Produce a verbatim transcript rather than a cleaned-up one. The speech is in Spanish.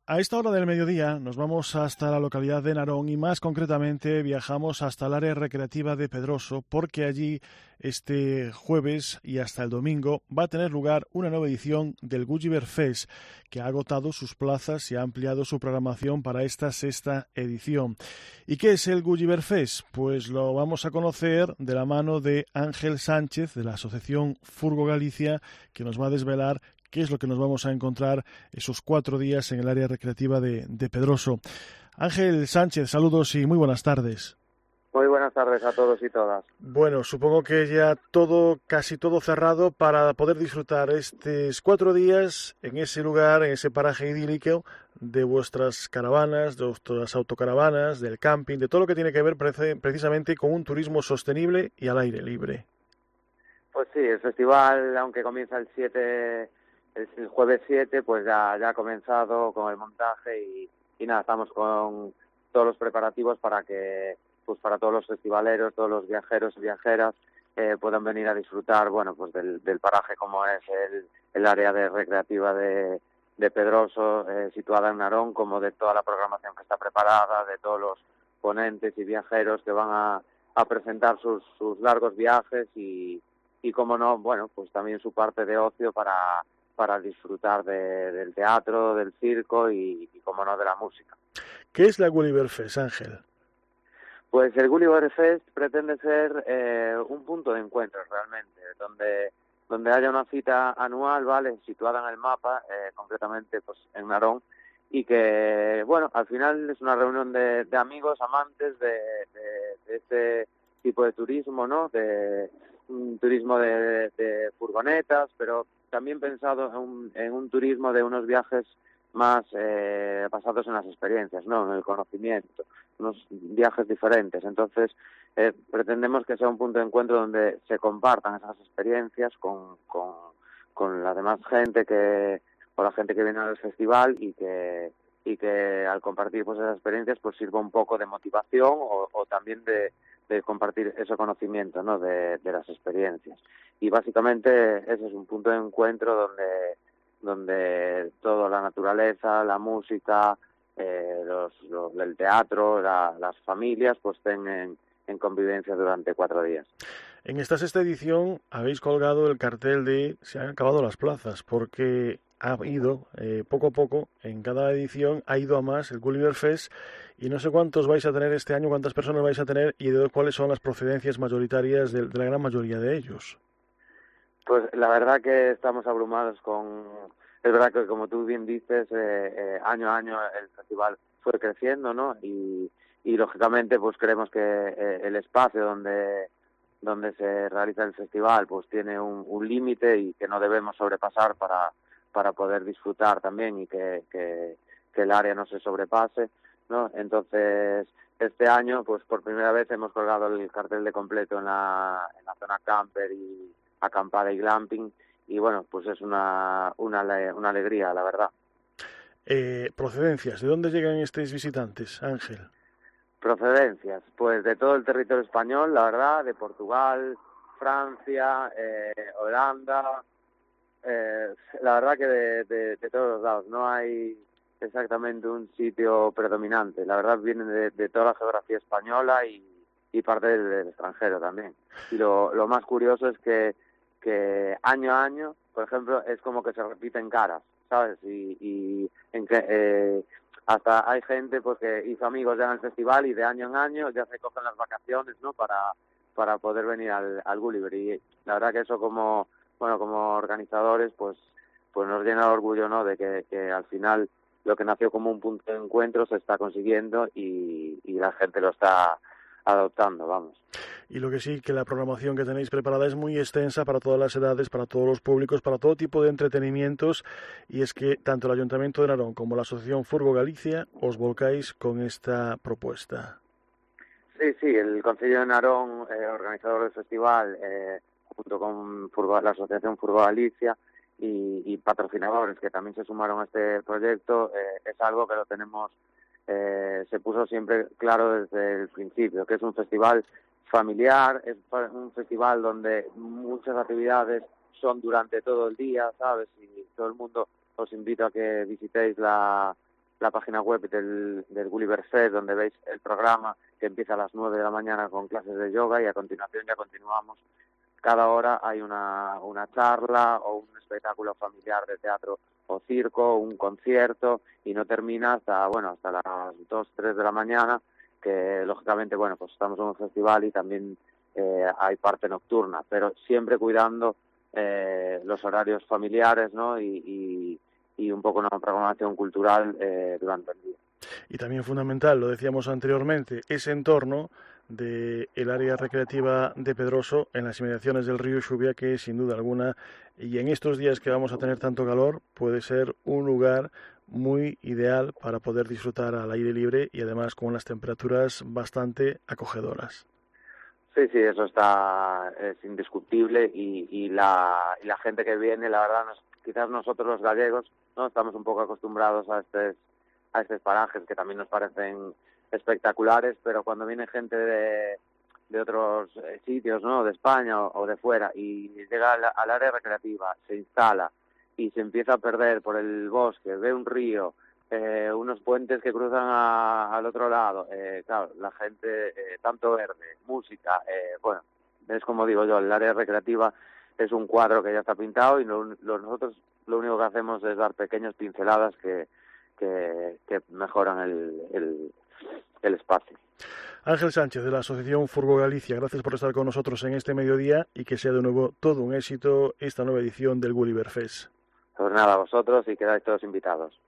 A esta hora del mediodía nos vamos hasta la localidad de Narón y más concretamente viajamos hasta el área recreativa de Pedroso porque allí este jueves y hasta el domingo va a tener lugar una nueva edición del Gulliver Fest que ha agotado sus plazas y ha ampliado su programación para esta sexta edición. ¿Y qué es el Gulliver Fest? Pues lo vamos a conocer de la mano de Ángel Sánchez de la Asociación Furgo Galicia, que nos va a desvelar qué es lo que nos vamos a encontrar esos cuatro días en el área recreativa de, de Pedroso. Ángel Sánchez, saludos y muy buenas tardes. Muy buenas tardes a todos y todas. Bueno, supongo que ya todo, casi todo cerrado para poder disfrutar estos cuatro días en ese lugar, en ese paraje idílico de vuestras caravanas, de vuestras autocaravanas, del camping, de todo lo que tiene que ver precisamente con un turismo sostenible y al aire libre. Pues sí, el festival, aunque comienza el siete... el jueves siete, pues ya, ya ha comenzado con el montaje y, y nada, estamos con todos los preparativos para que, pues para todos los festivaleros, todos los viajeros y viajeras eh, puedan venir a disfrutar, bueno, pues del, del paraje como es el, el área de recreativa de, de Pedroso, eh, situada en Narón, como de toda la programación que está preparada, de todos los ponentes y viajeros que van a, a presentar sus, sus largos viajes y, y, como no, bueno, pues también su parte de ocio para para disfrutar de, del teatro, del circo y, y, como no, de la música. ¿Qué es la Gulliver Fest, Ángel? Pues el Gulliver Fest pretende ser eh, un punto de encuentro realmente, donde donde haya una cita anual, ¿vale?, situada en el mapa, eh, concretamente pues en Narón, y que, bueno, al final es una reunión de, de amigos, amantes de, de, de este tipo de turismo, ¿no?, de un turismo de, de furgonetas, pero también pensado en un, en un turismo de unos viajes más eh, basados en las experiencias, ¿no?, en el conocimiento, unos viajes diferentes. Entonces, eh, pretendemos que sea un punto de encuentro donde se compartan esas experiencias con, con, con la demás gente que, o la gente que viene al festival y que y que al compartir pues esas experiencias pues sirva un poco de motivación o, o también de, de compartir ese conocimiento, ¿no?, de, de las experiencias. Y básicamente ese es un punto de encuentro donde donde toda la naturaleza, la música, eh, los, los, el teatro, la, las familias pues estén en, en convivencia durante cuatro días. En esta sexta edición habéis colgado el cartel de se han acabado las plazas, porque ha ido eh, poco a poco, en cada edición ha ido a más el Gulliver Fest y no sé cuántos vais a tener este año, cuántas personas vais a tener y de cuáles son las procedencias mayoritarias de, de la gran mayoría de ellos. Pues la verdad que estamos abrumados con... Es verdad que, como tú bien dices, eh, eh, año a año el festival fue creciendo, ¿no? Y, y lógicamente, pues creemos que eh, el espacio donde donde se realiza el festival, pues tiene un, un límite y que no debemos sobrepasar para para poder disfrutar también y que, que, que el área no se sobrepase, ¿no? Entonces, este año, pues por primera vez hemos colgado el cartel de completo en la, en la zona camper y acampada y glamping, y bueno, pues es una, una, una alegría, la verdad. Eh, procedencias, ¿de dónde llegan estos visitantes, Ángel? Procedencias, pues de todo el territorio español, la verdad, de Portugal, Francia, eh, Holanda, eh, la verdad que de, de, de todos los lados, no hay exactamente un sitio predominante, la verdad vienen de, de toda la geografía española y, y parte del, del extranjero también. Y lo, lo más curioso es que que año a año, por ejemplo, es como que se repiten caras, ¿sabes? Y, y en que eh, hasta hay gente pues que hizo amigos ya en el festival y de año en año ya se cogen las vacaciones, ¿no?, para para poder venir al, al Gulliver. Y la verdad que eso como bueno como organizadores pues pues nos llena de orgullo, ¿no?, de que, que al final lo que nació como un punto de encuentro se está consiguiendo y, y la gente lo está adoptando, vamos. Y lo que sí, que la programación que tenéis preparada es muy extensa para todas las edades, para todos los públicos, para todo tipo de entretenimientos, y es que tanto el Ayuntamiento de Narón como la Asociación Furgo Galicia os volcáis con esta propuesta. Sí, sí, el Concello de Narón, eh, organizador del festival, eh, junto con Furgo, la Asociación Furgo Galicia y, y patrocinadores que también se sumaron a este proyecto, eh, es algo que lo tenemos, eh, se puso siempre claro desde el principio, que es un festival familiar, es un festival donde muchas actividades son durante todo el día, ¿sabes? Y todo el mundo os invito a que visitéis la, la página web del, del Gulliver Fest, donde veis el programa que empieza a las nueve de la mañana con clases de yoga y a continuación ya continuamos. Cada hora hay una, una charla o un espectáculo familiar de teatro o circo, un concierto, y no termina hasta, bueno, hasta las dos, tres de la mañana, que lógicamente, bueno, pues estamos en un festival y también eh, hay parte nocturna, pero siempre cuidando eh, los horarios familiares, ¿no? Y, y, y un poco una programación cultural eh, durante el día. Y también fundamental, lo decíamos anteriormente, ese entorno del área recreativa de Pedroso en las inmediaciones del río Xubia, que sin duda alguna, y en estos días que vamos a tener tanto calor, puede ser un lugar muy ideal para poder disfrutar al aire libre y además con unas temperaturas bastante acogedoras. Sí, sí, eso está, es indiscutible y, y, la, y la gente que viene, la verdad, nos, quizás nosotros los gallegos no estamos un poco acostumbrados a estos, a estos parajes que también nos parecen espectaculares, pero cuando viene gente de, de otros sitios, ¿no?, de España o, o de fuera, y llega al, al área recreativa, se instala y se empieza a perder por el bosque, ve un río, eh, unos puentes que cruzan a, al otro lado, eh, claro, la gente, eh, tanto verde, música, eh, bueno, es como digo yo, el área recreativa es un cuadro que ya está pintado y lo, lo, nosotros lo único que hacemos es dar pequeñas pinceladas que, que, que mejoran el, el, el espacio. Ángel Sánchez, de la Asociación Furgo Galicia, gracias por estar con nosotros en este mediodía y que sea de nuevo todo un éxito esta nueva edición del Gulliver Fest. Pues nada, vosotros y quedáis todos invitados.